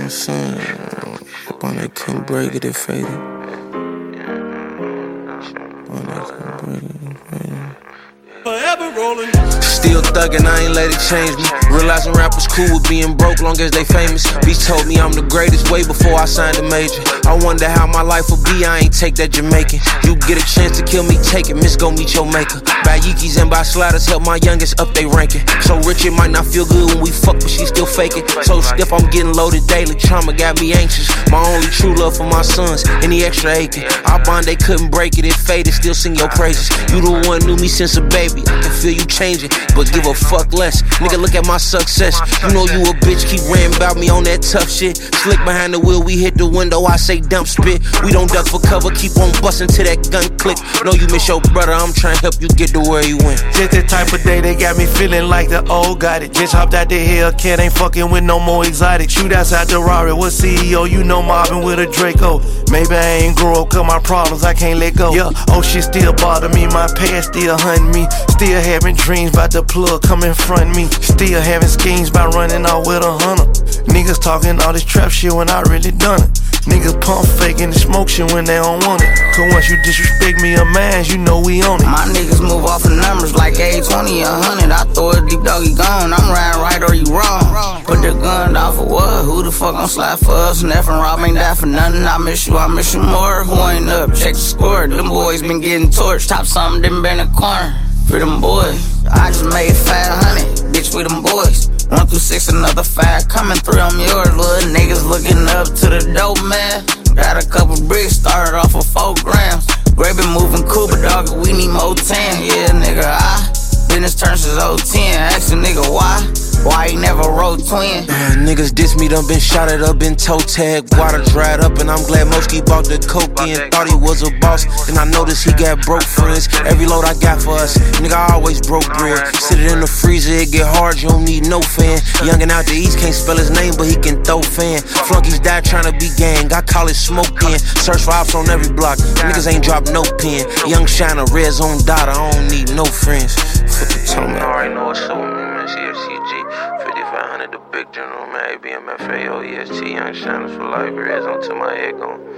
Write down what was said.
I'm saying, when they couldn't break it, it faded. When they couldn't break it faded. Forever rolling. Still thuggin', I ain't let it change me. Realizing rappers cool with being broke long as they famous. Beats told me I'm the greatest way before I signed a major. I wonder how my life will be, I ain't take that Jamaican. You get a chance to kill me, take it, miss, go meet your maker. Buy Yeekys and buy sliders, help my youngest up they ranking. So rich it might not feel good when we fuck, but she still fake it. So stiff, I'm getting loaded daily, trauma got me anxious. My only true love for my sons, any extra aching. Our bond, they couldn't break it, it faded, still sing your praises. You the one knew me since a baby, I can feel you changing, but give a fuck less. Nigga, look at my success. You know you a bitch, keep ranting about me on that tough shit. Slick behind the wheel, we hit the window, I say dump spit. We don't duck for cover, keep on bustin' till that gun click. Know you miss your brother, I'm trying to help you get to where you went. Just the type of day they got me feeling like the old got it. Just hopped out the Hellcat, ain't fucking with no more exotic. Shoot outside the Rari, what CEO, you know mobbing with a Draco. Maybe I ain't grow up, cause my problems I can't let go. Yeah, oh shit still bother me, my past still hunting me. Still having dreams about the plug come in front of me. Still having schemes by running off with 100. Niggas talking all this trap shit when I really done it. Niggas pump faking and smoke shit when they don't want it. Cause once you disrespect me or mine, you know we on it. My niggas move off of numbers like A20, 100. I throw it deep, doggy gone. I'm riding right or you wrong. Put the gun down for what? Who the fuck gon' slide for us? Neff and Rob ain't that for nothing. I miss you more. Who ain't up? Check the score. Them boys been getting torched. Top something, them been in the corner. For them boys, I just made 500. Bitch, with them boys. 1 through 6, another 5 coming through. I'm yours, little niggas looking up to the dope man. Got a couple bricks, started off with 4 grams. Gray been moving cool, but dog, we need more 10. Yeah, nigga, business turns since 010. Ask a nigga why he never wrote twin. Niggas diss me, done been shot at up, been toe tagged. Water dried up, and I'm glad Moski bought the coke in. Thought he was a boss, and I noticed he got broke friends. Every load I got for us, nigga, I always broke bread. Sit it in the freezer, it get hard, you don't need no fan. Youngin' out the east, can't spell his name, but he can throw fan. Flunkies die tryna be gang, I call it smoke in. Search for ops on every block, niggas ain't drop no pen. Young Shiner, red zone dot, I don't need no friends. Fuck you talking about? I already know what's up with me, man. CFCG, 5500, the big general, man. ABMFAO, EST, Young Shiners for life, red zone to my head gone.